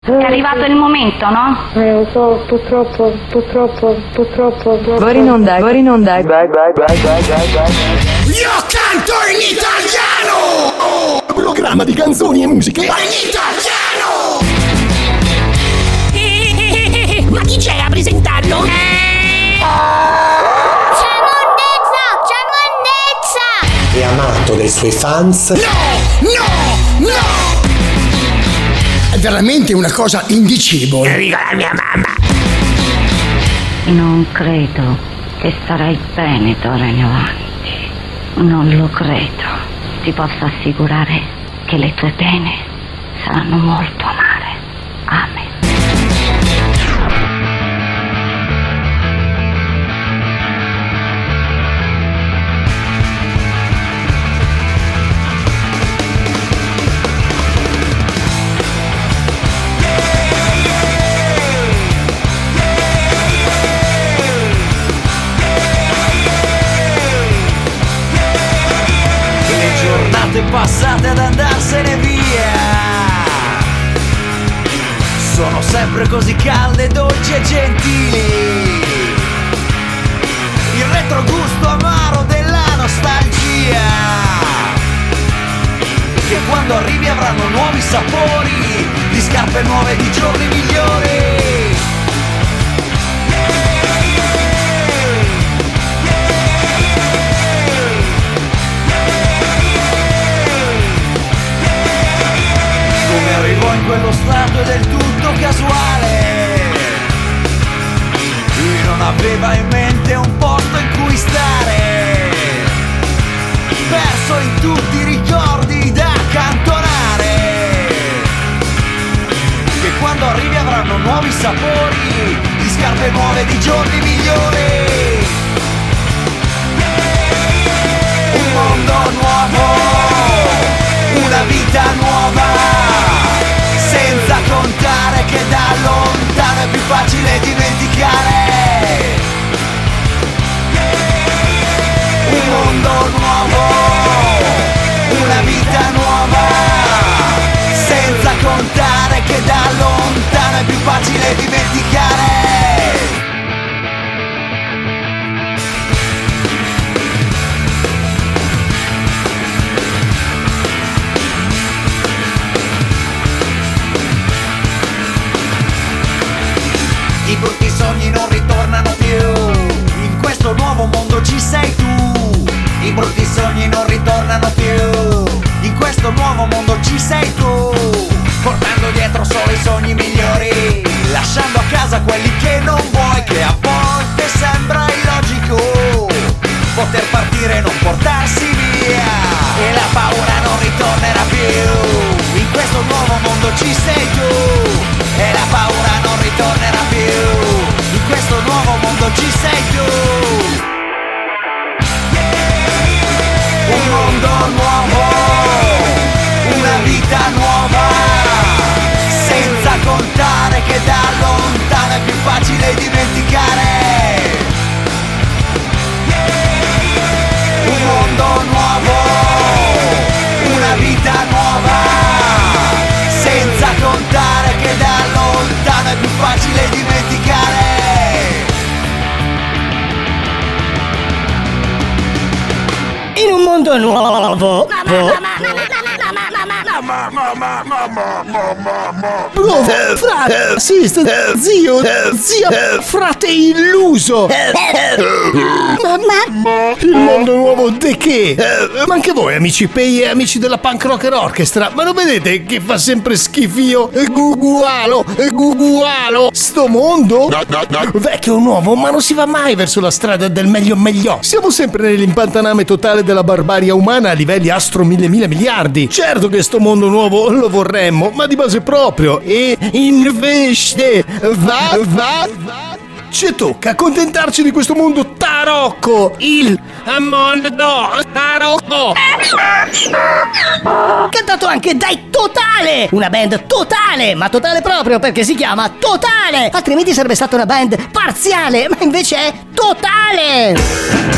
È arrivato il momento, no? Lo so, purtroppo. Ora in onda. Io canto in italiano! Programma di canzoni e musiche in italiano! Ma chi c'è a presentarlo? C'è monnezza! è amato dai suoi fans. No! È veramente una cosa indicibile. Dico la mia mamma. Non credo che starai bene d'ora in avanti. Non lo credo. Ti posso assicurare che le tue pene saranno molto amare. Amen. Passate ad andarsene via, sono sempre così calde, dolci e gentili, il retrogusto amaro della nostalgia, che quando arrivi avranno nuovi sapori, di scarpe nuove, di giorni migliori. Arrivò in quello stato è del tutto casuale. Lui non aveva in mente un posto in cui stare, perso in tutti i ricordi da accantonare, che quando arrivi avranno nuovi sapori, di scarpe nuove, di giorni migliori. Un mondo nuovo, una vita nuova, senza contare che da lontano è più facile dimenticare. Un mondo nuovo, una vita nuova, senza contare che da lontano è più facile dimenticare. I brutti sogni non ritornano più, in questo nuovo mondo ci sei tu. I brutti sogni non ritornano più, in questo nuovo mondo ci sei tu. Portando dietro solo i sogni migliori, lasciando a casa quelli che non vuoi, che a volte sembra illogico poter partire e non portarsi via, e la paura non ritornerà più. In questo nuovo mondo ci sei tu, e la paura non ritornerà più. In questo nuovo mondo ci sei tu. Un mondo nuovo, una vita nuova, senza contare che da lontano è più facile dimenticare. Un mondo nuovo, una vita nuova, senza contare che da lontano è più facile dimenticare. In un mondo nuovo. Frate, sister, zio, zia, frate illuso. Il mondo nuovo de che? Ma anche voi amici pei e amici della Punk Rocker Orchestra, ma non vedete che fa sempre schifio? Gugualo, sto mondo? Vecchio o nuovo, ma non si va mai verso la strada del meglio. Siamo sempre nell'impantaname totale della barbarie umana a livelli astro mille miliardi. Certo che sto mondo nuovo lo vorremmo, ma di base proprio. E invece va ci tocca accontentarci di questo mondo tarocco. Il mondo tarocco, cantato anche dai Totale, una band totale, ma totale proprio perché si chiama Totale, altrimenti sarebbe stata una band parziale, ma invece è totale.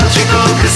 logico che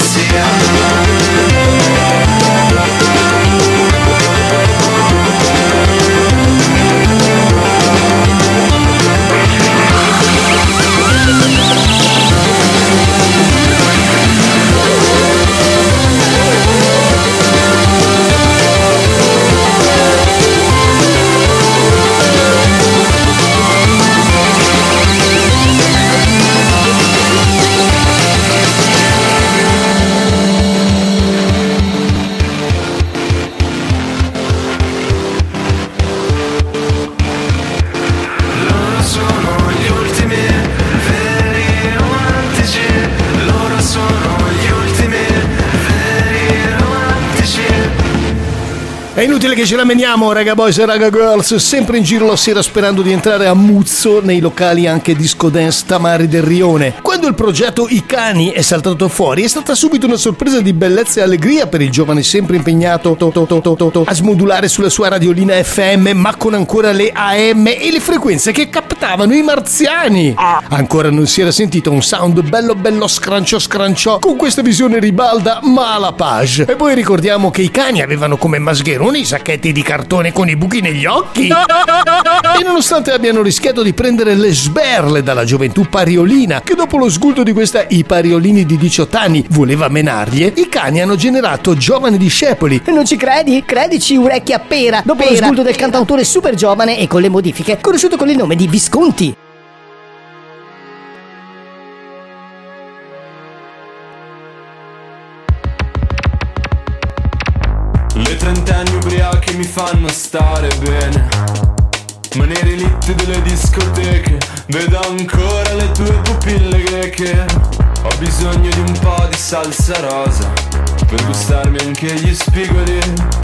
È inutile che ce la meniamo, raga boys e raga girls, sempre in giro la sera sperando di entrare a muzzo nei locali anche disco dance Tamari del Rione. Quando il progetto I Cani è saltato fuori è stata subito una sorpresa di bellezza e allegria per il giovane sempre impegnato a smodulare sulla sua radiolina FM, ma con ancora le AM e le frequenze che captavano i marziani. Ancora non si era sentito un sound bello scrancio con questa visione ribalda ma alla page. E poi ricordiamo che i Cani avevano come mascheroni i sacchetti di cartone con i buchi negli occhi. E nonostante abbiano rischiato di prendere le sberle dalla gioventù pariolina, che dopo lo sgulto di questa i pariolini di 18 anni voleva menargli, i Cani hanno generato giovani discepoli. Non ci credi? Credici, orecchie a pera. Dopo lo sgulto del cantautore super giovane e con le modifiche, conosciuto con il nome di Visconti. Le trentenni ubriache mi fanno stare bene, ma nei relitti delle discoteche vedo ancora le tue pupille greche. Ho bisogno di un po' di salsa rosa per gustarmi anche gli spigoli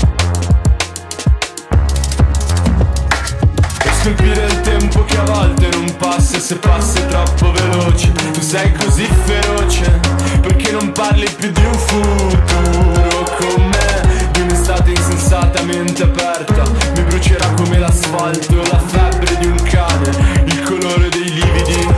e scolpire il tempo che a volte non passa, e se passa è troppo veloce. Tu sei così feroce perché non parli più di un futuro con me. Un'estate insensatamente aperta mi brucerà come l'asfalto, la febbre di un cane, il colore dei lividi.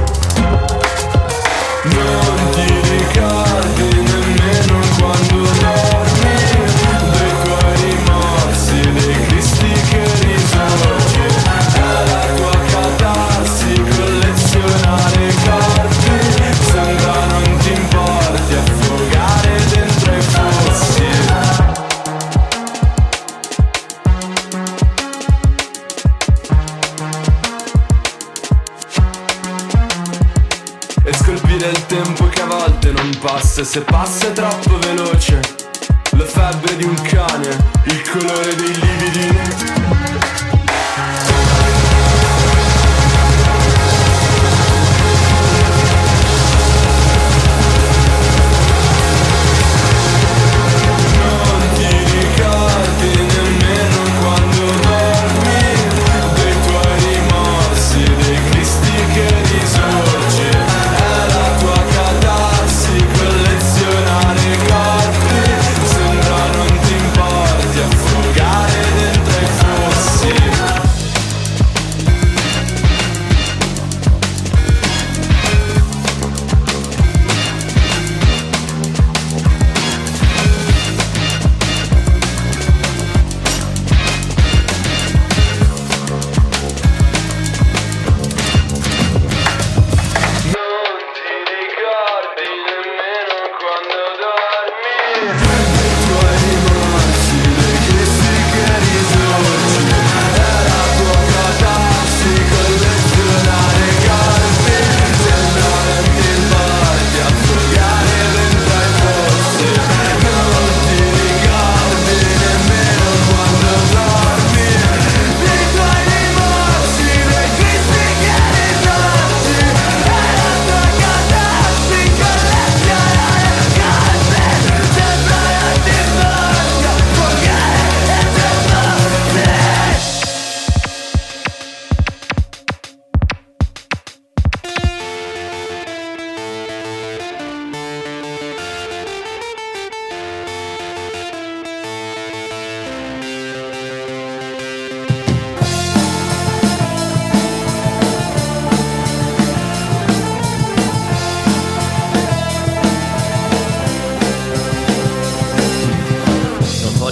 Non ti ricordi nemmeno quando dormi dei tuoi rimorsi, dei cristi che risorgi. È la tua catarsi collezionare corpi, sembra non ti importi affogare dentro i fossi. E scolpire il tempo che a volte non passa, e se passa è troppo veloce. La febbre di un cane, il colore dei lividi.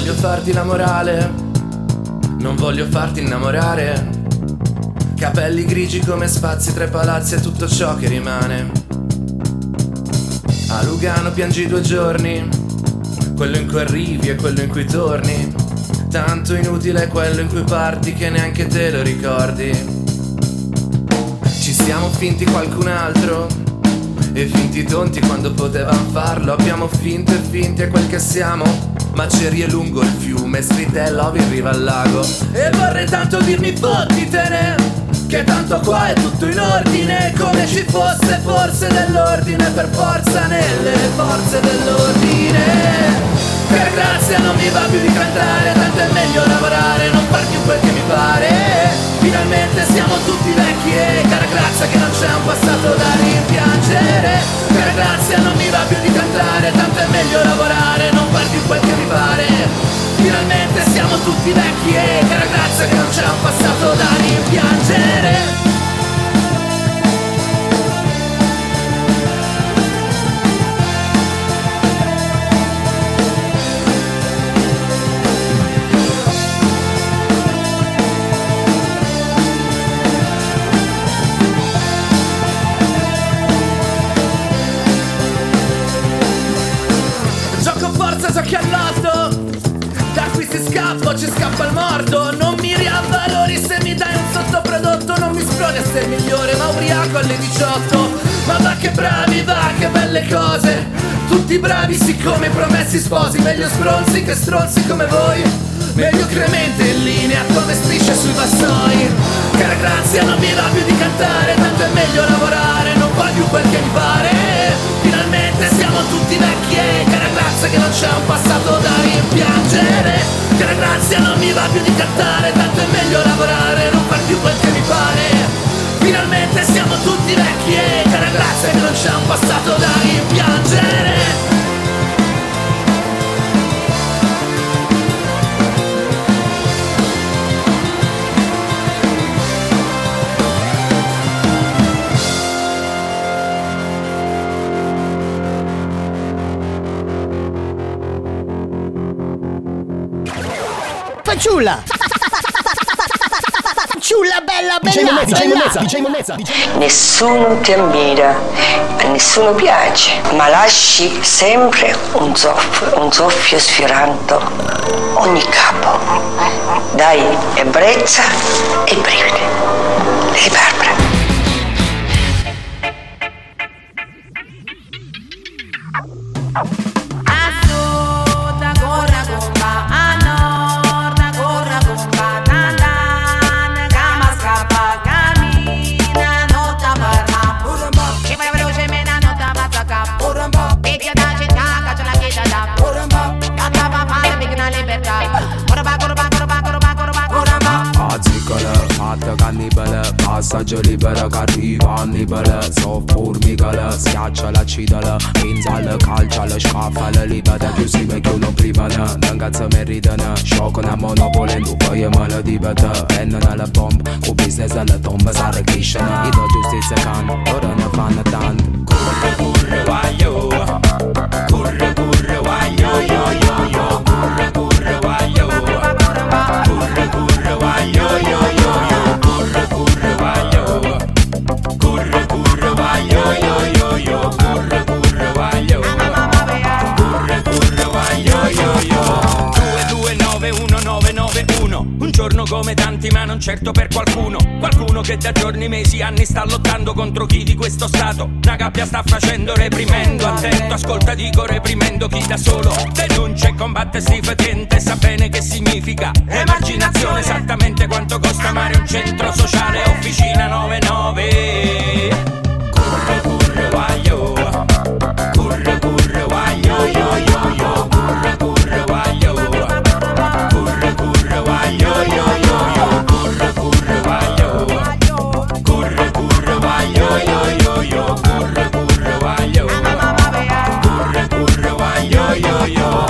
voglio farti la morale, non voglio farti innamorare. Capelli grigi come spazi tra i palazzi è tutto ciò che rimane. A Lugano piangi 2 giorni, quello in cui arrivi e quello in cui torni. Tanto inutile è quello in cui parti che neanche te lo ricordi. Ci siamo finti qualcun altro e finti tonti quando potevamo farlo. Abbiamo finto e finti è quel che siamo. Macerie lungo il fiume, street e love in riva al lago. E vorrei tanto dirmi fottitene, che tanto qua è tutto in ordine, come ci fosse forse dell'ordine per forza nelle forze dell'ordine. Per grazia non mi va più di cantare, tanto è meglio lavorare, non far più quel che mi pare. Finalmente siamo tutti vecchi e cara grazia che non c'è un passato da rimpiangere. Per grazia non mi va più di cantare, tanto è meglio lavorare, non far più quel che mi pare. Finalmente siamo tutti vecchi e cara grazia che non c'è un passato da rimpiangere. Gioco forza, giochi all'otto, da qui si scappa, ci scappa il morto. Non mi riavvalori se mi dai un sottoprodotto. Non mi sproni a essere migliore ma ubriaco alle 18. Ma va che bravi, va che belle cose. Tutti bravi siccome promessi sposi. Meglio stronzi che stronzi come voi. Meglio cremente in linea come strisce sui vassoi. Cara grazia non mi va più di cantare, tanto è meglio lavorare, non fa più quel che mi pare. Finalmente siamo tutti vecchi e cara grazia che non c'è un passato da rimpiangere. Cara grazia non mi va più di cantare, tanto è meglio lavorare, non far più quel che mi pare. Finalmente siamo tutti vecchi e cara grazia che non c'è un passato da rimpiangere. Fanciulla! Fanciulla bella bella! Nessuno ti ammira, a nessuno piace, ma lasci sempre un soffio sfiorando ogni capo. Dai ebbrezza e brividi. Lei Barbara. Passaggio libero che arriva annibale, so formicale, schiaccia la cidala, pinzala, calcia la scaffa, libera, più si me che uno privana, non cazzo meritano, sciocco una monopoly, tu poi è male di bata, penna alla bomba, con business alla tomba, sarà crescena, i do giustizia can, ora ne fanno tanto. Curre curre guaio, curre curre guaio, yo yo yo, curre curre guaio, curre curre guaio, yo yo yo, curre curre guaio, curre curre guaio, yo yo yo, curre curre guaio, curre curre guaio, yo yo. 2291991, un giorno come tanti ma non certo per qualcuno. Qualcuno che da giorni, mesi, anni sta lottando contro chi di questo stato una gabbia sta facendo, reprimendo. Attento, ascolta, dico reprimendo chi da solo denuncia e combatte sti fetente. Sa bene che significa emarginazione, esattamente quanto costa amare un centro sociale. Officina 99. Curre curre guaio, curre curre guaio, yo yo yo, curre curre guaio, curre curre guaio, yo yo yo, curre curre guaio, curre curre guaio, yo yo yo, curre curre guaio, curre curre guaio, yo yo.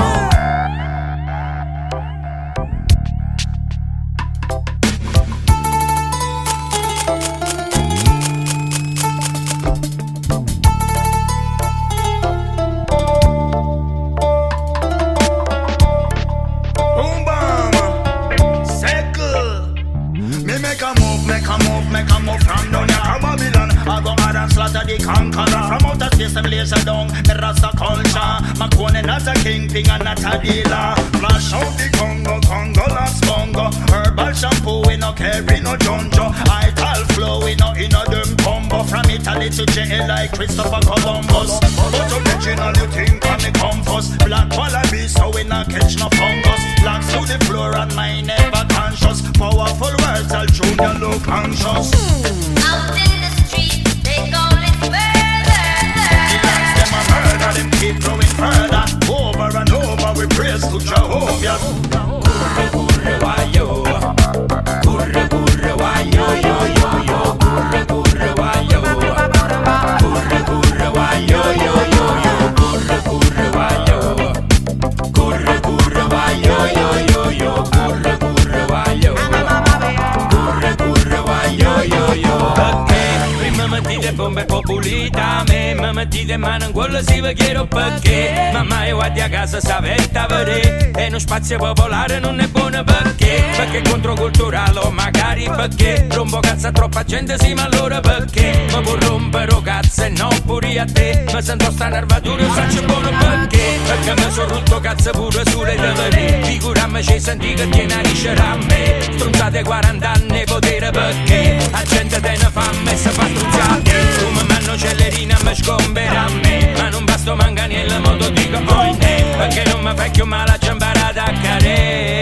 Macone not a kingpin and not a dealer. Flash out the Congo, Congo last bongo. Herbal shampoo, we no carry no jonjo. Ital flow, we no in a them combo. From Italy to JL like Christopher Columbus. But original you think on me come first. Black wallaby so we not catch no fungus. Blacks to the floor and mine never conscious. Powerful words, I'll junior look anxious. Out in the street, they call it murder. The blacks them a murder, them keep growing further. Over and over we praise to Jehovah. Curre curre wayo, curre curre wayo yo yo yo, curre curre wayo, curre curre wayo yo yo yo, curre curre wayo, curre curre wayo yo yo yo, curre curre wayo, curre curre wayo yo yo. Perché prima mettite bombe populita, me mettite in mano in quello si vi chiedo perché. Mamma io guardi a casa savetta a vedere e uno spazio popolare non è buono perché. Perché è controculturale o magari perché rompo cazzo a troppa gente sì ma allora perché. Ma può rompere cazzo e non pure a te. Ma sento sta nervatura e faccio buono perché. Perché mi sono rotto cazzo pure sulle tavole. Figurami ci senti che tiene a riscere a me. Strunzate 40 anni potere perché. La gente te ne fa e si fa strunzate. Come manno cellerina mi scombera a me. Ma non basta manganiello mo to dico poi ne. Perché non mi fai più male a ciambare a cadere.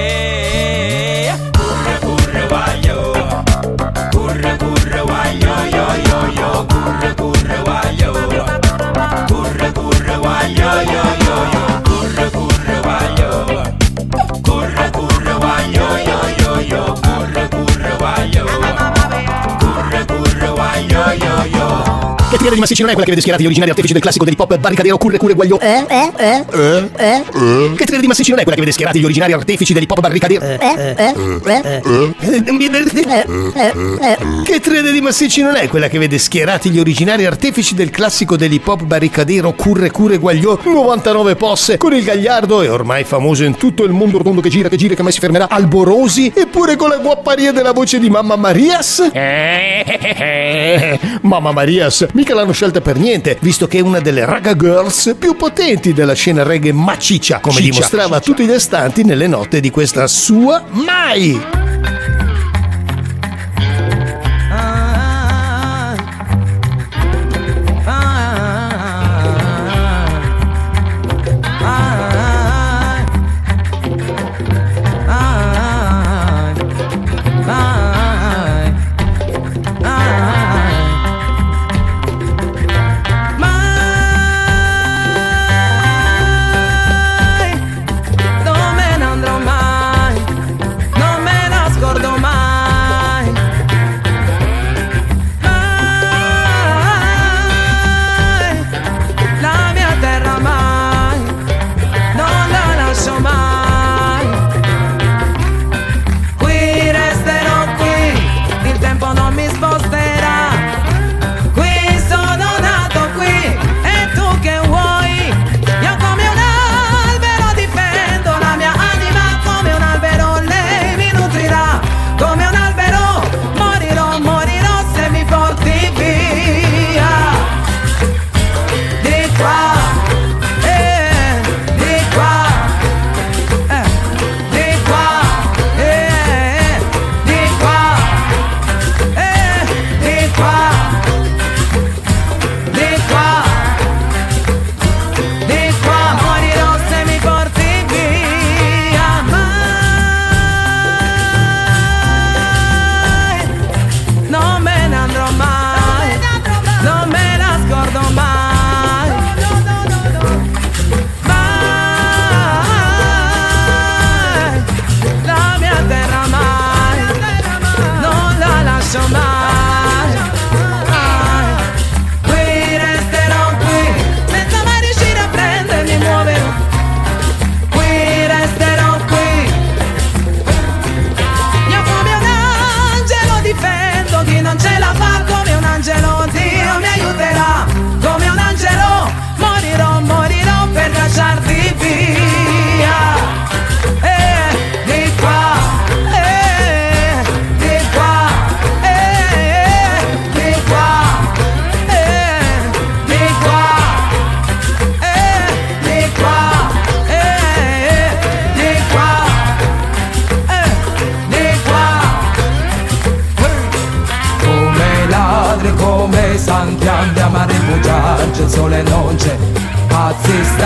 Curre curre guaglio, curre curre guaglio yo yo yo, curre curre guaglio, curre curre guaglio yo yo yo, curre curre guaglio, curre curre guaglio yo yo yo, curre curre guaglio, curre curre guaglio yo yo. Che tira di massicci non è quella che vede schierati gli originari artefici del classico dell'hip hop barricadero curre curre guaglio. Che tira di massicci non è quella che vede schierati gli originari artefici dell'hip hop barricadero. Che trede di massicci non è quella che vede schierati gli originari artefici del classico dell'hip hop barricadero curre curre guaglio 99 posse con il gagliardo e ormai famoso in tutto il mondo rotondo che gira che mai si fermerà Alborosi eppure con la guapparia della voce di Mamma Marias. Mamma Marias mica l'hanno scelta per niente, visto che è una delle raga girls più potenti della scena reggae maciccia, come dimostrava a tutti gli istanti nelle note di questa sua Mai. Non me ne scordo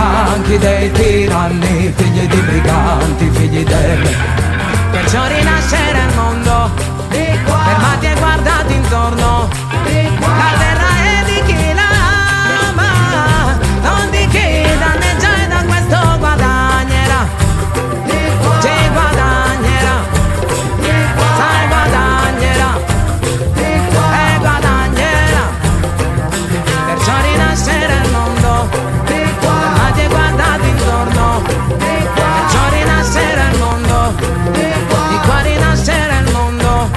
bianchi, dei tiranni, figli di briganti, figli delle. Perciò rinascerà il mondo, fermati e guardati intorno. La terra è di chi la ama, non di chi danneggia e da questo guadagnerà. Ci guadagnerà, sai guadagnerà, e guadagnerà. Perciò rinascerà il mondo, fermati e guardati intorno. Perciò rinascerà il mondo, di qua rinascerà il mondo.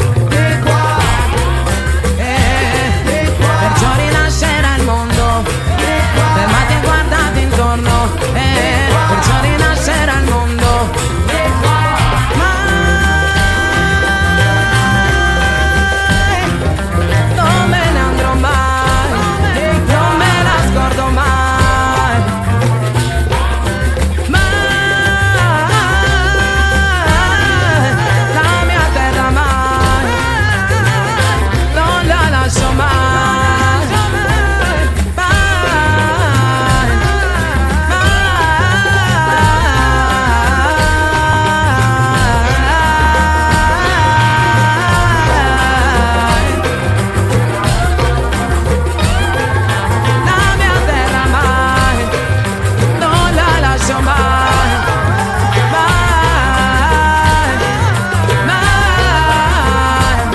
Perciò rinascerà il mondo, fermati e guardati intorno. Perciò rinascerà il mondo. Non me ne andrò mai, non me la scordo mai. Mai, la mia terra mai, non la lascio mai. La mia terra mai, non la lascio mai. Mai, mai,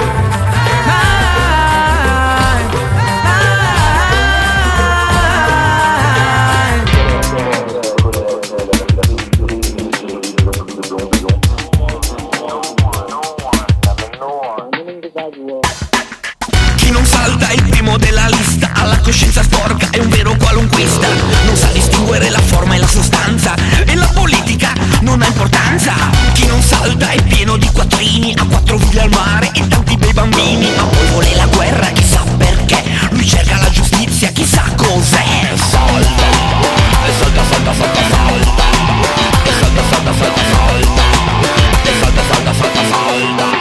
Chi non salta è il primo della lista, ha la coscienza sporca, è un vero qualunquista. Non sa distinguere la forma e la sostanza, e la politica non ha importanza. Chi non salta è pieno di quattrini, ha 4 ville al mare e tanti bei bambini. Ma poi vuole la guerra, chissà perché, lui cerca la giustizia, chissà cos'è. Salta, e salta, salta, salta, salta, e salta, salta, salta, salta, e salta, salta, salta, salta.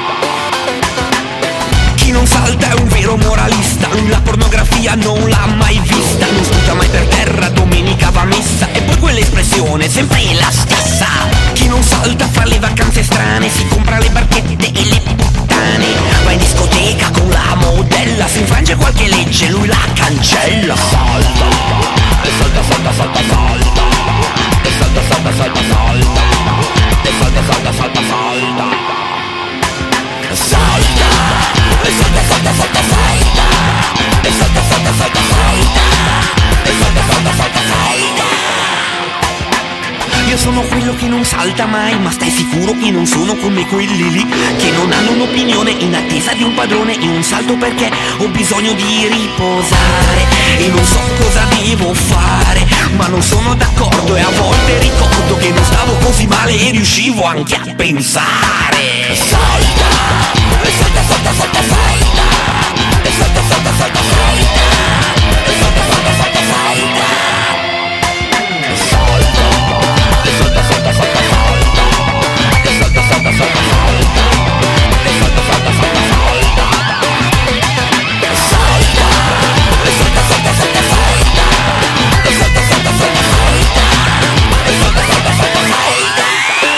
Chi non salta è un vero moralista, la pornografia non l'ha mai vista. Non sputa mai per terra, domenica va a messa, e poi quell'espressione sempre la stessa. Chi non salta fa le vacanze strane, si compra le barchette e le puttane. Va in discoteca con la modella, si infrange qualche legge, lui la cancella. Salta, e salta, salta, salta, salta, e salta, salta, salta, salta, e salta, salta, salta, salta. Salta, e salta, salta, salta, salta, e salta, salta, salta, salta, e salta, salta, salta, salta. Io sono quello che non salta mai, ma stai sicuro che non sono come quelli lì che non hanno un'opinione in attesa di un padrone. Io non salto perché ho bisogno di riposare e non so cosa devo fare, ma non sono d'accordo e a volte ricordo che non stavo così male e riuscivo anche a pensare. Salta, e salta, salta, salta, salta, e salta, salta, salta, salta, e salta, salta, salta, salta. Salta, e salta, salta, salta, salta, e salta, salta, salta, salta, e salta, salta, salta, salta. Salta, e salta, salta, salta, salta, e salta, salta, salta, salta, e salta, salta, salta, salta.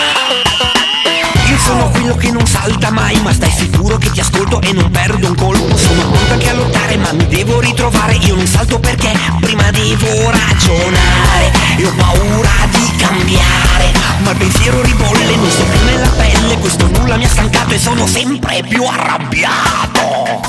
Io sono quello che non salta mai, ma stai sicuro che ti ascolto e non perdo un colpo. Sono pronto anche a lottare, ma mi devo ritrovare. Io non salto perché prima devo ragionare e ho paura di cambiare, ma il pensiero ribolle, non sto più nella pelle. Questo nulla mi ha stancato e sono sempre più arrabbiato.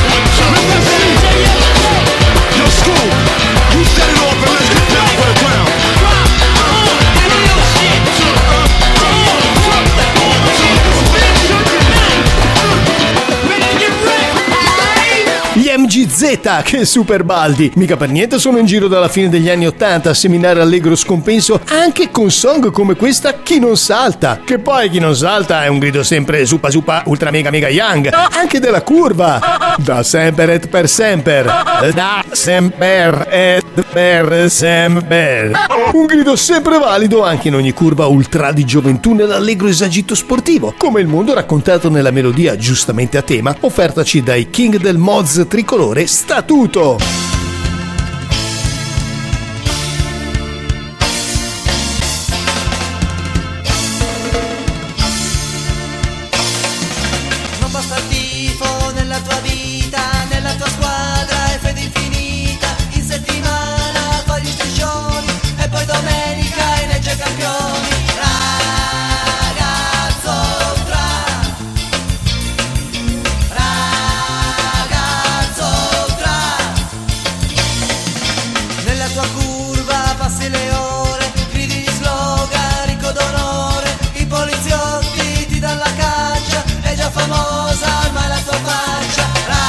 Yo, school, you set it off and let's get down for the ground. Gli MGZ, che super baldi! Mica per niente sono in giro dalla fine degli anni 80 a seminare allegro scompenso anche con song come questa Chi non salta. Che poi Chi non salta è un grido sempre super ultra mega mega young, anche della curva. Da sempre et per sempre. Da sempre et per sempre. Un grido sempre valido anche in ogni curva ultra di gioventù nell'allegro esagito sportivo, come il mondo raccontato nella melodia giustamente a tema offertaci dai King del Moz tricolore Statuto. Non basta il tifo nella tua vita, nella tua squadra è fede infinita. In settimana fai gli striscioni e poi domenica in Legge Campioni. Passi le ore, gridi gli slogan, ricco d'onore. I poliziotti ti danno la caccia, è già famosa ormai la tua faccia.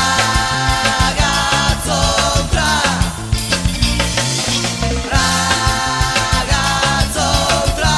Ragazzo tra, ragazzo tra.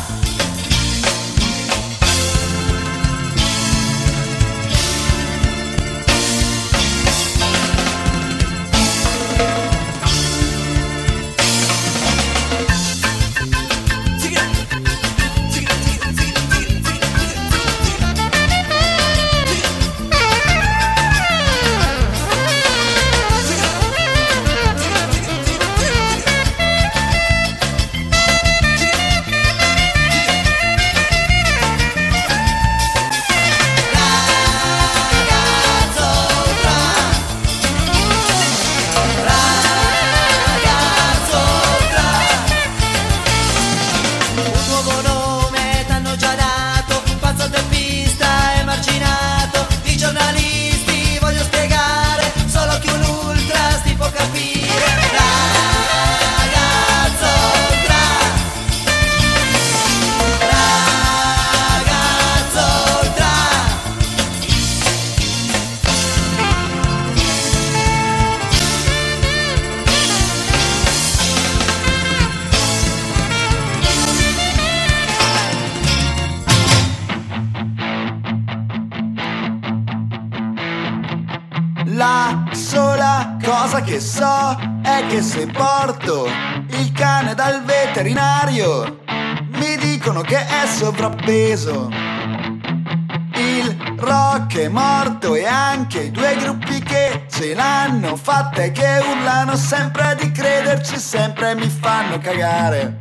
La sola cosa che so è che se porto il cane dal veterinario mi dicono che è sovrappeso. Il rock è morto e anche i due gruppi che ce l'hanno fatta e che urlano sempre di crederci sempre mi fanno cagare.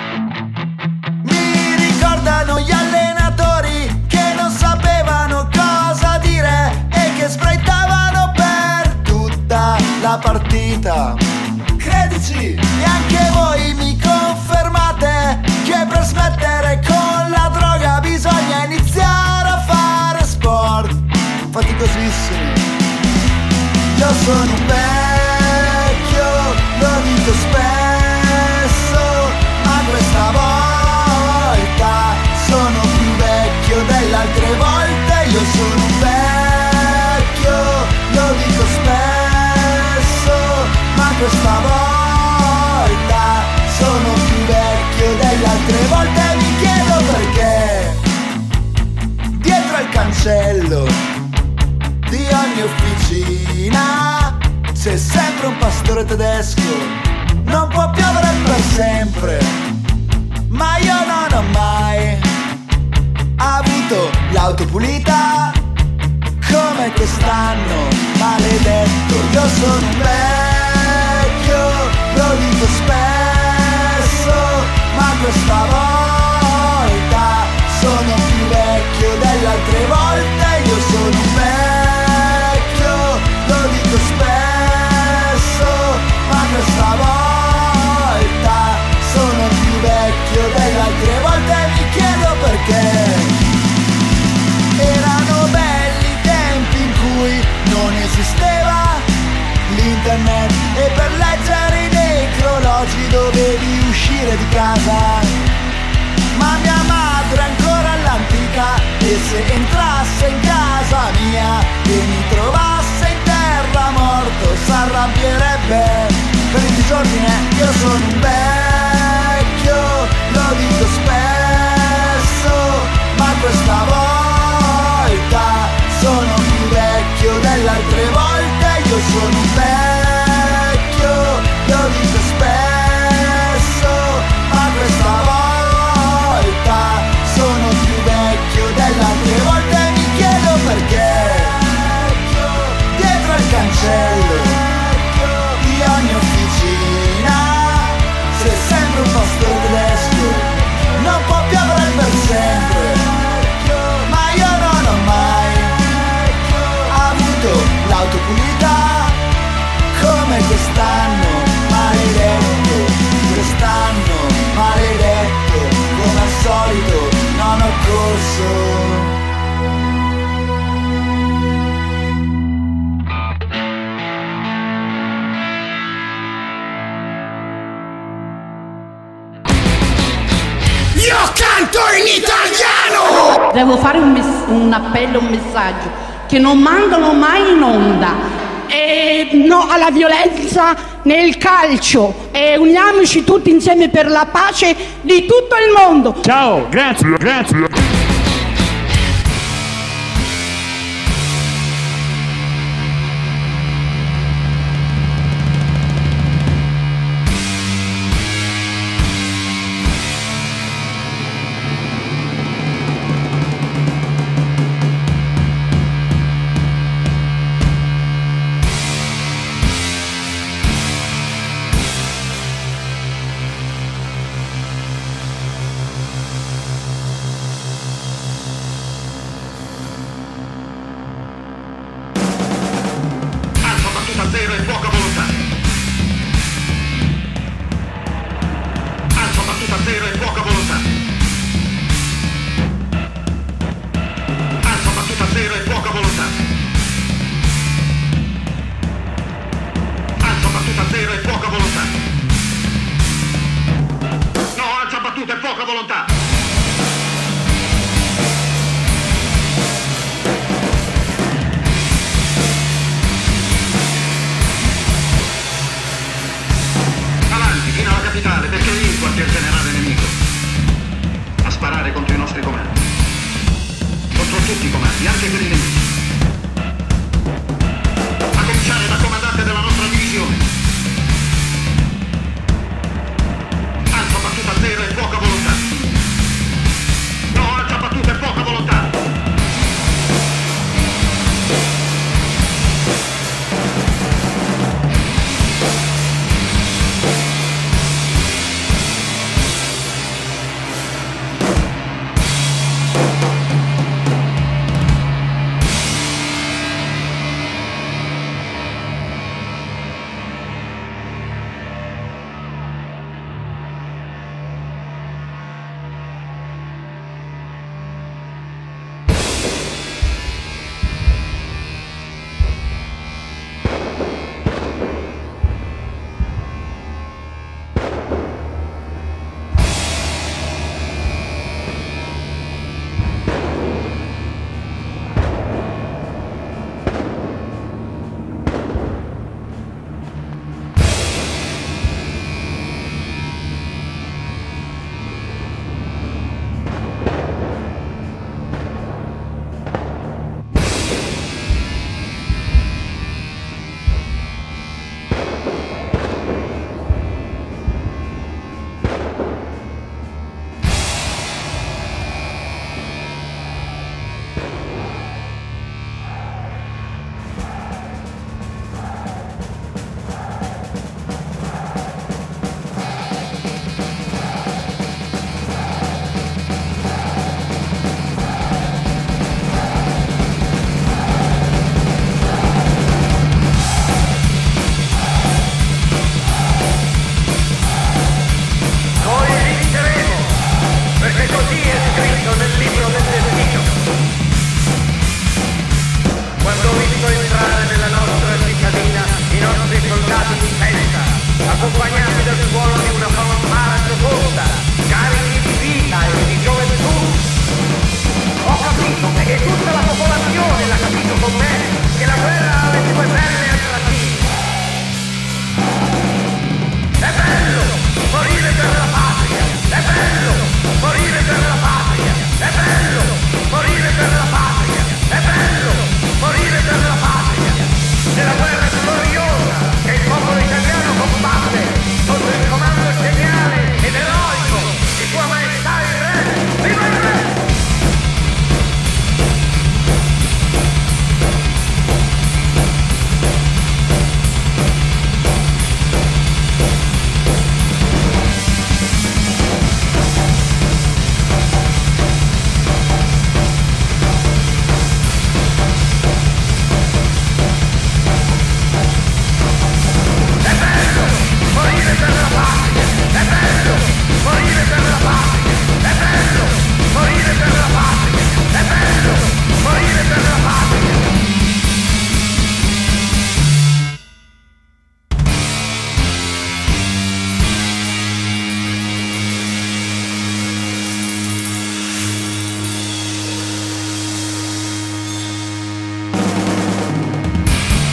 Mi ricordano gli allenatori che non sapevano cosa dire e che sbraitavano per tutta la partita. Credici, e anche voi mi confermate che per smettere con la droga bisogna iniziare a fare sport faticosissimi. Io sono un vecchio, lo dico spesso, ma questa volta sono più vecchio delle altre volte. Io sono un vecchio, lo dico spesso, ma questa volta sono più vecchio delle altre volte. Mi chiedo perché dietro al cancello di ogni officina c'è sempre un pastore tedesco. Non può piovere per sempre, ma io non ho mai avuto l'auto pulita come quest'anno, maledetto. Io sono un vecchio, lo dico spesso, ma questa volta sono più vecchio delle altre volte. Io sono un vecchio, lo dico spesso, ma questa volta sono più vecchio delle altre volte. Mi chiedo perché. Erano belli i tempi in cui non esisteva l'internet e per leggere i necrologi dovevi uscire di casa. Ma mia madre ancora all'antica, e se entrasse in casa mia e mi trovasse in terra Io sono un vecchio, lo dico spesso, ma questa volta sono più vecchio delle altre volte. Io sono un vecchio, lo dico spesso, ma questa volta sono più vecchio delle altre volte. Mi chiedo perché dietro al cancello di ogni officina c'è sempre un pastore tedesco, non può piovere per sempre, ma io non ho mai avuto l'auto pulita come quest'anno, maledetto, quest'anno, maledetto, come al solito non ho corso. Io canto in italiano! Devo fare un appello, un messaggio, che non mandano mai in onda. No alla violenza nel calcio e uniamoci tutti insieme per la pace di tutto il mondo. Ciao, grazie.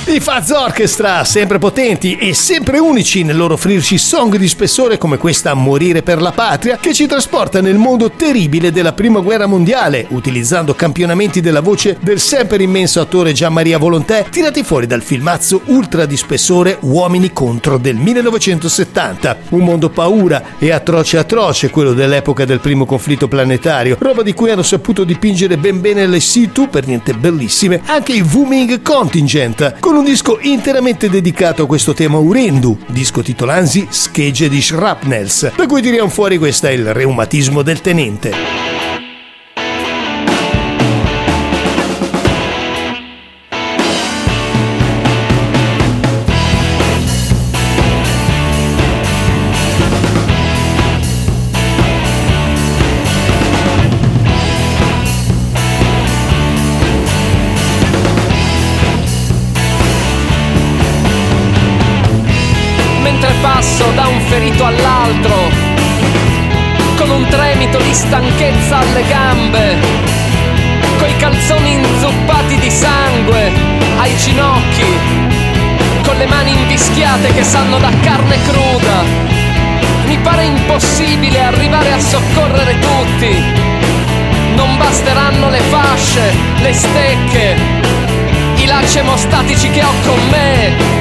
I Fuzz Orchestra, sempre potenti e sempre unici nell'offrirci song di spessore come questa Morire per la Patria, che ci trasporta nel mondo terribile della Prima Guerra Mondiale, utilizzando campionamenti della voce del sempre immenso attore Gianmaria Volonté, tirati fuori dal filmazzo ultra di spessore Uomini contro del 1970. Un mondo paura e atroce quello dell'epoca del primo conflitto planetario, roba di cui hanno saputo dipingere ben bene le C2, per niente bellissime, anche i Wuming Contingent, con un disco interamente dedicato a questo tema orrendo, disco titolansi Schegge di Shrapnels, da cui tiriamo fuori questo è il reumatismo del tenente. Passo da un ferito all'altro, con un tremito di stanchezza alle gambe, coi calzoni inzuppati di sangue ai ginocchi, con le mani invischiate che sanno da carne cruda. Mi pare impossibile arrivare a soccorrere tutti. Non basteranno le fasce, le stecche, i lacci emostatici che ho con me.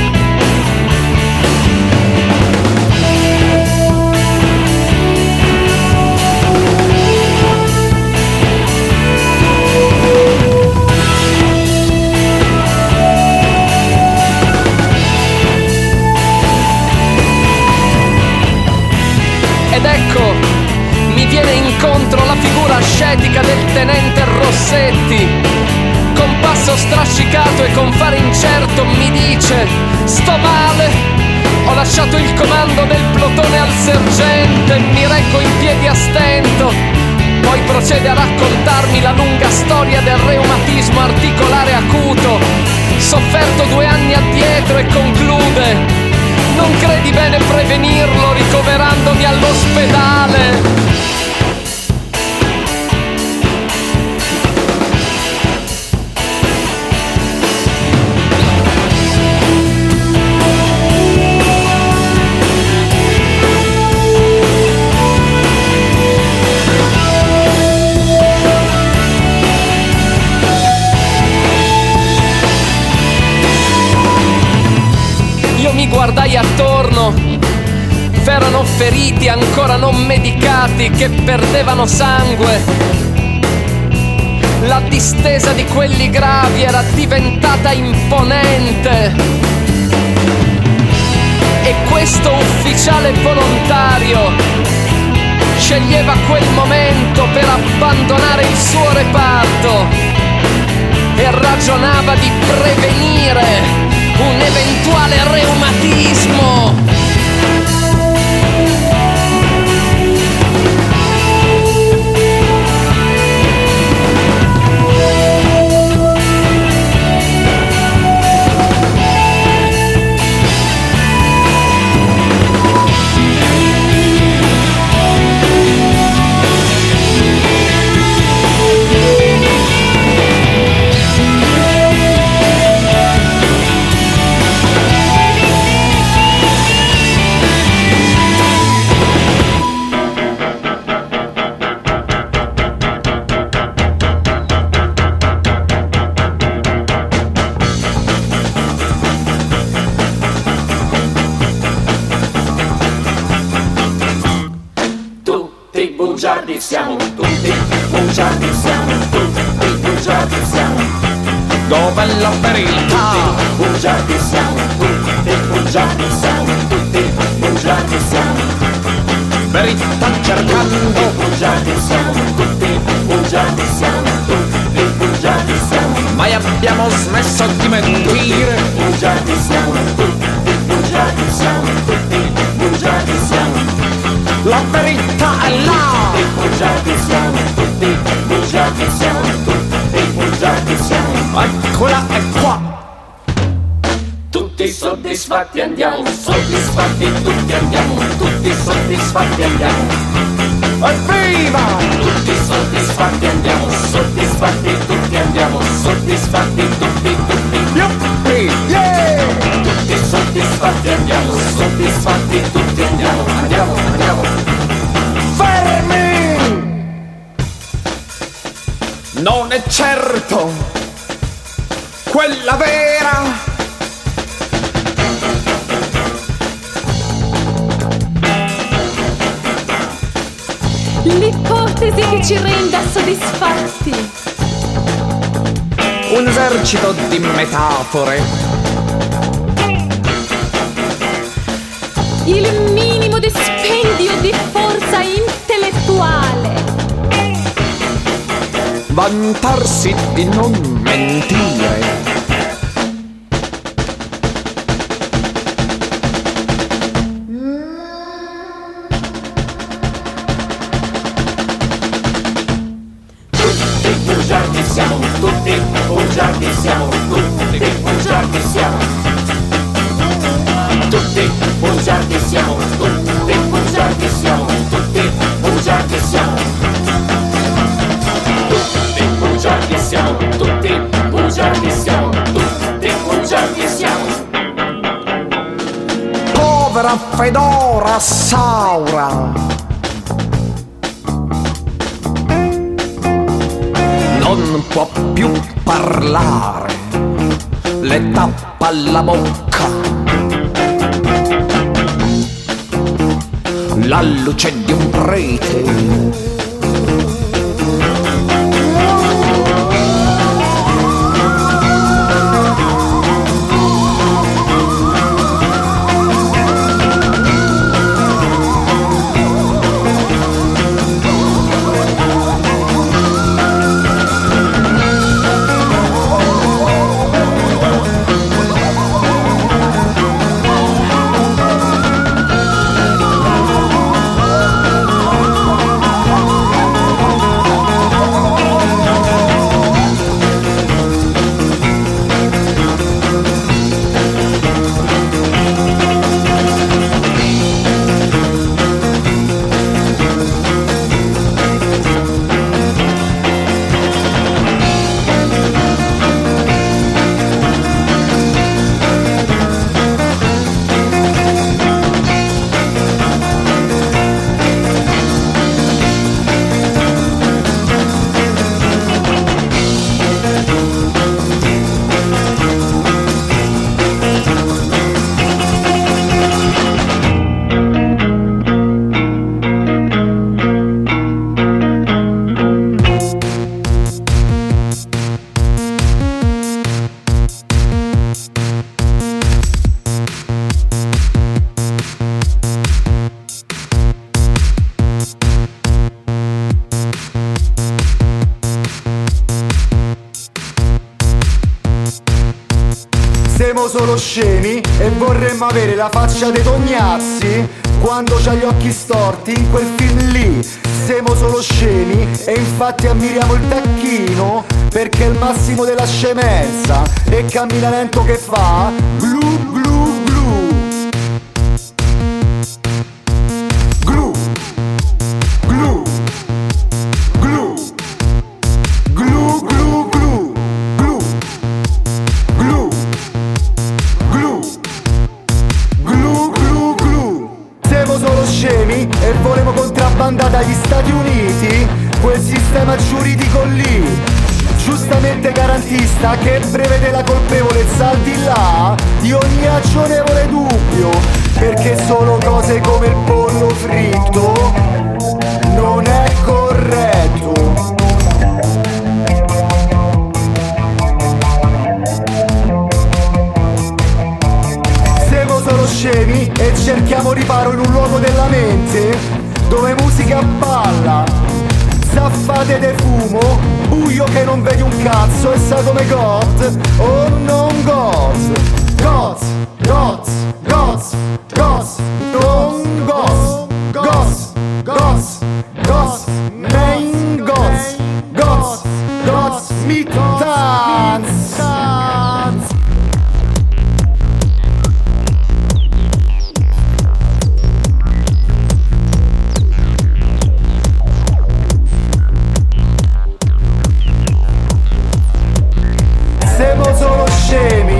Ed ecco, mi viene incontro la figura ascetica del tenente Rossetti. Con passo strascicato e con fare incerto mi dice: sto male, ho lasciato il comando del plotone al sergente, mi reggo in piedi a stento. Poi procede a raccontarmi la lunga storia del reumatismo articolare acuto, sofferto 2 anni addietro, e conclude: non credi bene prevenirlo ricoverandomi all'ospedale? Mi guardai attorno, c'erano feriti ancora non medicati che perdevano sangue. La distesa di quelli gravi era diventata imponente e questo ufficiale volontario sceglieva quel momento per abbandonare il suo reparto e ragionava di prevenire un eventuale reumatismo. Bugiardi siamo tutti, bugiardi siamo tutti, bugiardi siamo. Dov'è la verità? Bugiardi siamo tutti, bugiardi siamo tutti, bugiardi siamo. Verità cercando, bugiardi siamo tutti, bugiardi siamo tutti, bugiardi siamo. Mai abbiamo smesso di mentire. Bugiardi siamo tutti, bugiardi siamo tutti, bugiardi siamo. La verità è là. Bugiardi siamo tutti, bugiardi siamo tutti, bugiardi siamo. Eccola è qua. Tutti soddisfatti andiamo, soddisfatti tutti andiamo, tutti soddisfatti andiamo. Evviva! Tutti soddisfatti andiamo, soddisfatti tutti andiamo, soddisfatti tutti, tutti. Yuppi! certo, quella vera. L'ipotesi che ci renda soddisfatti. Un esercito di metafore. Il minimo dispendio di forza intellettuale. Vantarsi di non mentire. Siamo tutti bugiardi, siamo tutti bugiardi, siamo tutti bugiardi, siamo tutti bugiardi, siamo tutti bugiardi, siamo tutti bugiardi, siamo tutti bugiardi, siamo tutti bugiardi, siamo. Povera Fedora Saura, non può più parlare, le tappa la bocca. La luce di un prete. Siamo solo scemi e vorremmo avere la faccia dei Tognazzi quando c'ha gli occhi storti in quel film lì. Siamo solo scemi e infatti ammiriamo il tacchino perché è il massimo della scemenza e cammina lento che fa glu glu glu. Glu glu glu glu glu glu glu glu glu glu glu glu. Siamo solo scemi e vorremmo contrabbandare dagli Stati Uniti quel sistema giuridico lì, giustamente garantista, che prevede la colpevolezza al di là di ogni ragionevole dubbio, perché solo cose come il pollo fritto non è corretto. Siamo solo scemi e cerchiamo riparo in un luogo della mente dove musica balla, zaffate de fumo, buio che non vedi un cazzo e sa come God o non God. Gods, gods, gods, gods, non gods, gods, gods, gods, main gods, gods, gods, mittans. Siamo solo scemi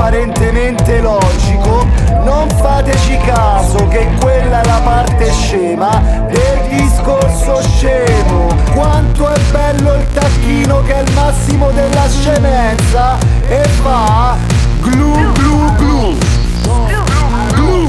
apparentemente logico, non fateci caso che quella è la parte scema del discorso scemo. Quanto è bello il tacchino che è il massimo della scemenza e fa glu glu glu. Glu.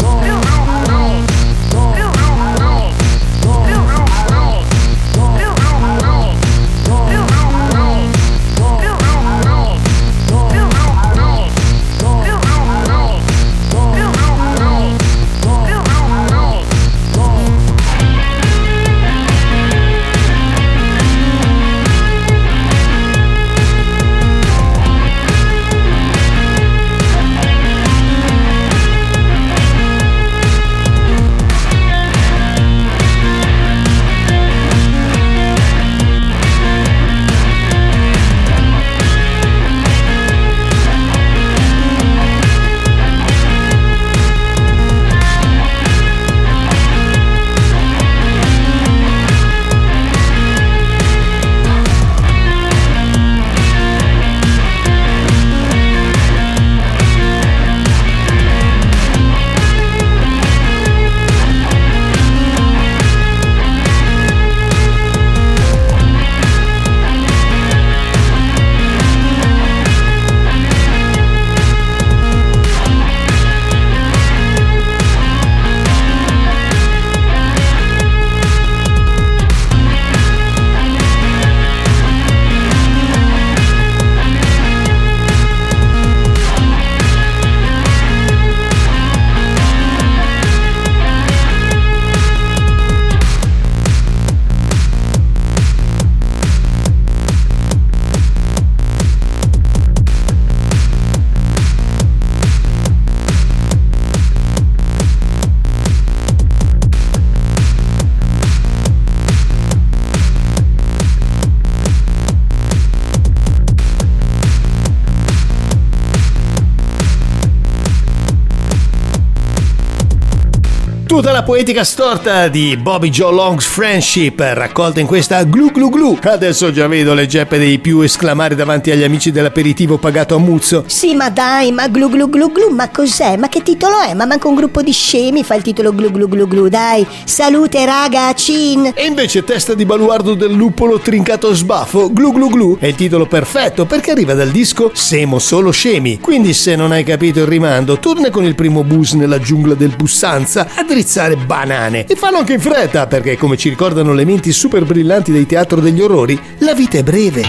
Tutta la poetica storta di Bobby Joe Long's Friendship raccolta in questa Glu Glu Glu. Adesso già vedo le geppe dei più esclamare davanti agli amici dell'aperitivo pagato a muzzo. Sì, ma dai, ma Glu Glu Glu Glu, ma cos'è? Ma che titolo è? Ma manca un gruppo di scemi fa il titolo Glu Glu Glu Glu, dai. Salute raga, cin. E invece Testa di baluardo del luppolo trincato sbaffo, Glu Glu Glu è il titolo perfetto perché arriva dal disco Semo solo scemi. Quindi se non hai capito il rimando, torna con il primo bus nella giungla del Bussanza a drizzare banane. E fallo anche in fretta perché, come ci ricordano le menti super brillanti del teatro degli orrori, la vita è breve.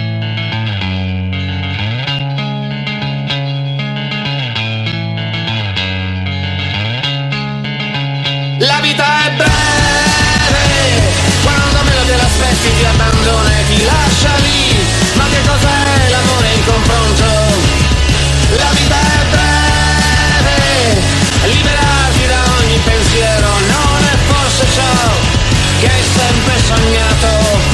La vita è breve, quando meno te l'aspetti ti abbandona e ti lascia lì. Ma che cos'è l'amore in confronto? La vita è breve, liberarti da ogni pensiero non è forse ciò che hai sempre sognato.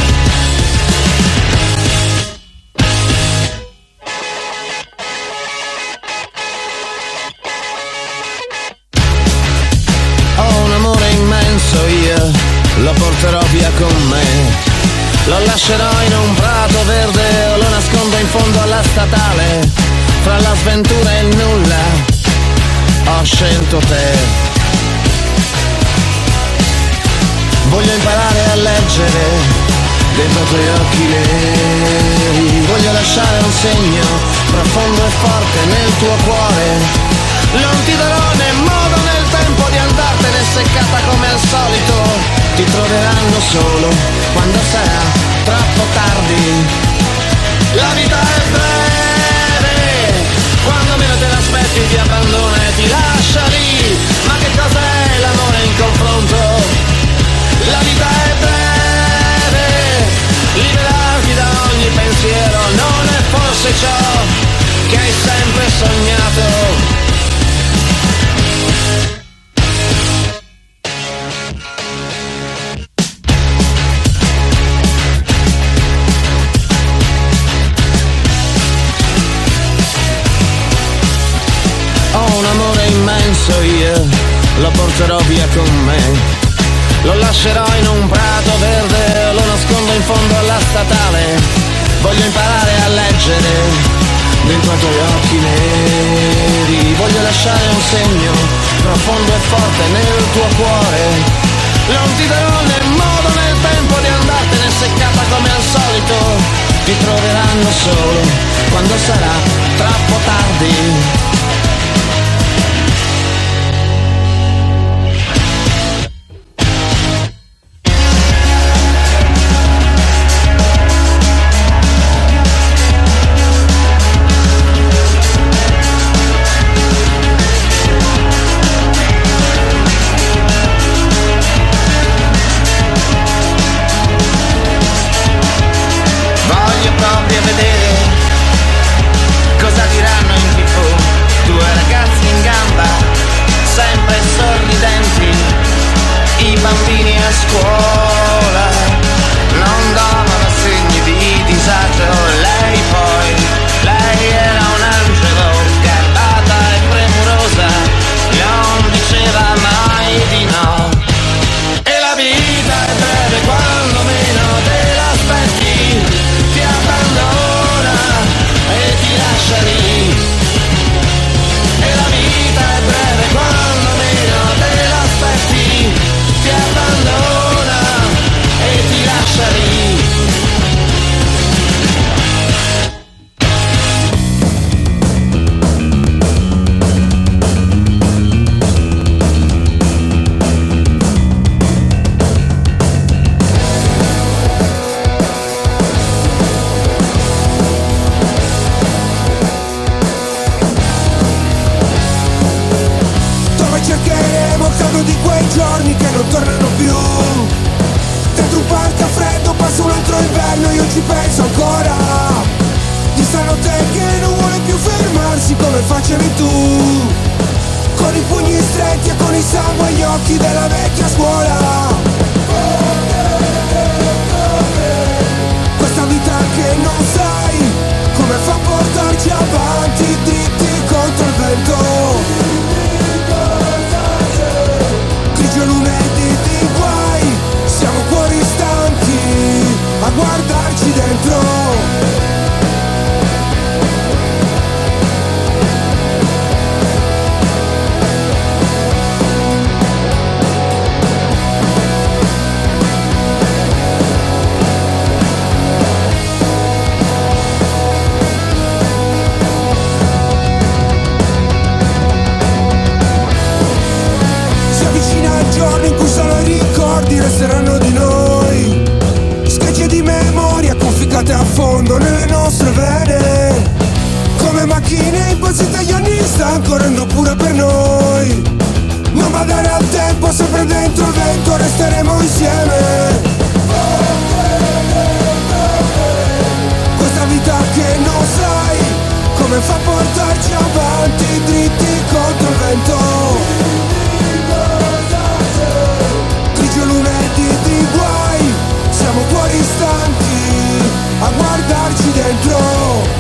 Io lo porterò via con me, lo lascerò in un prato verde o lo nascondo in fondo alla statale. Fra la sventura e il nulla ho scelto te. Voglio imparare a leggere dentro i tuoi occhi neri. Voglio lasciare un segno profondo e forte nel tuo cuore. Non ti darò né modo né il tempo di andartene seccata come al solito. Ti troveranno solo quando sarà troppo tardi. La vita è breve, quando meno te l'aspetti ti abbandona e ti lascia lì. Ma che cos'è l'amore in confronto? La vita è breve, liberarti da ogni pensiero non è forse ciò che hai sempre sognato. Io lo porterò via con me, lo lascerò in un prato verde, lo nascondo in fondo alla statale. Voglio imparare a leggere dentro ai tuoi occhi neri. Voglio lasciare un segno profondo e forte nel tuo cuore. Non ti darò né modo né tempo di andartene seccata come al solito. Ti troveranno solo quando sarà troppo tardi. Scuola non davano segni di disagio. Lei era un angelo, garbata e premurosa, non diceva mai di no. E la vita è breve quando meno te l'aspetti, ti abbandona e ti lascia lì. E la vita è breve quando meno te l'aspetti, ti abbandona e ti lascia lì. Dove cercheremo il caldo di quei giorni che non tornano più. Dentro un parco freddo passa un altro inverno, io ci penso ancora. Di stanotte che non vuole più fermarsi come facevi tu, con i pugni stretti e con il sangue agli occhi della vecchia scuola. Questa vita che non sai come fa a portarci avanti dritti contro il vento. Grigio lunedì di guai, siamo fuori stanchi a guardarci dentro. Si avvicina il giorno in cui solo i ricordi resteranno di noi, schegge di memoria conficcate a fondo nelle nostre vene, come macchine impazzite agli anni stanno correndo pure per noi. Non badare al tempo, sempre dentro il vento resteremo insieme. Questa vita che non sai come fa a portarci avanti dritti contro il vento. Grigio lunedì di guai, siamo fuori stanchi a guardarci dentro.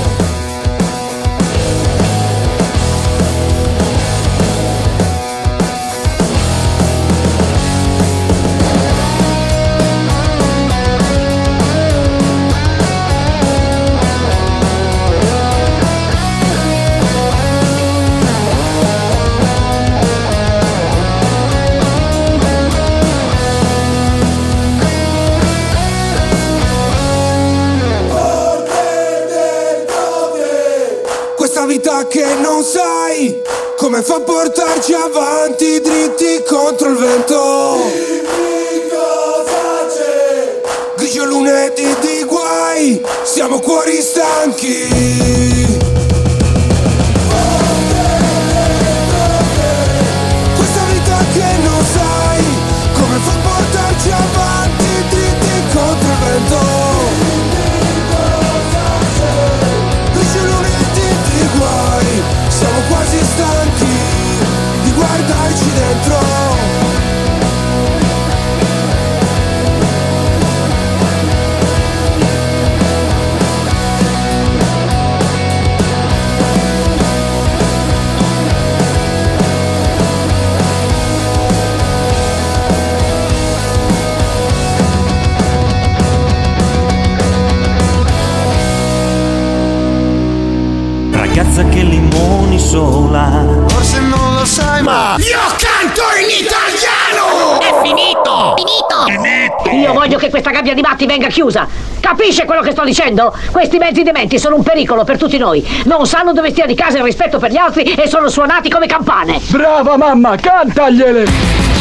Questa vita che non sai come fa a portarci avanti dritti contro il vento. Dimmi cosa c'è. Grigio lunedì di guai, siamo cuori stanchi. Questa vita che non sai come fa a portarci avanti dritti contro il vento. Siamo quasi stanchi di guardarci dentro. piazza che limoni sola. Forse non lo sai, ma io canto in italiano! È finito! Finito! Io voglio che questa gabbia di matti venga chiusa. Capisce quello che sto dicendo? Questi mezzi dementi sono un pericolo per tutti noi. Non sanno dove stia di casa il rispetto per gli altri e sono suonati come campane. Brava mamma, cantagliele!